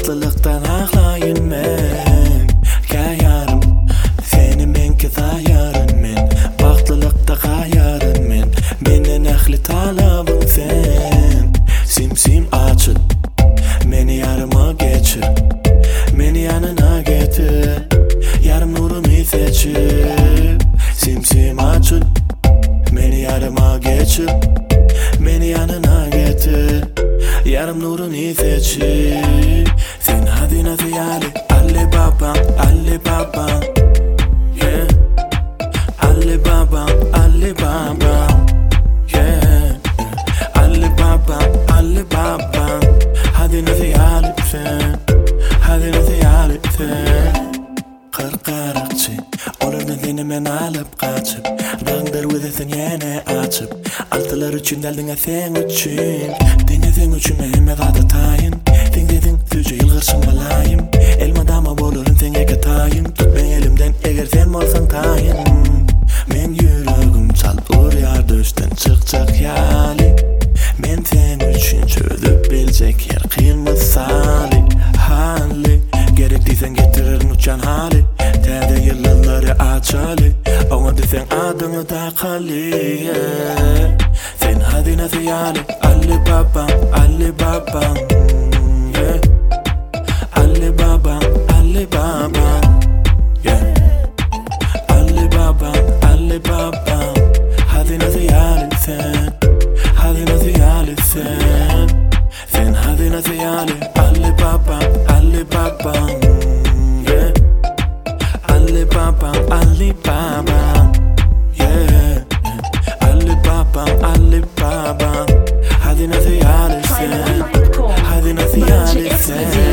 Baktılıktan ağlayın men Kayarım Seni menki zayarın men Baktılıkta kayarın men Menden ahli talabın sen Sim açıl Meni yarıma geçir Meni yanına getir Yarım nurumu seçip Sim açıl Meni yarıma geçip Meni yanına getir Yarım nurumu seçip Sen hadi nasıl yani Ali babam Yeah Ali babam Yeah Ali babam Hadi nasıl yani sen Hadi nasıl yani sen Kırkırıkçı Olurdan seni men alıp kaçıp Dağdır vüzesin yine açıp Altılar üçün deldin sen üçün Dine sen üçün mehmet adı tayın Sen dedin tücü yılgırsın balayım Elma dama bolurun sen eke tayın Tut ben elimden eğer sen olsan tayın Men yüreğim çal uğrayar düşten çıkacak yali Men sen üçün çözüp bilecek yer kıyılmaz sali Hali gerektiysen getiririm uçan hali Terde yılları açalı Ona desen adını da kali Sen hadi nasıl yani Ali babam Yeah Ali babam Yeah Ali babam Hadi nasıl yani sen Hadi nasıl yani sen Sen hadi nasıl yani Ali babam Yeah Ali babam Yeah Ali babam Hadi nasıl yani sen Hadi nasıl yani sen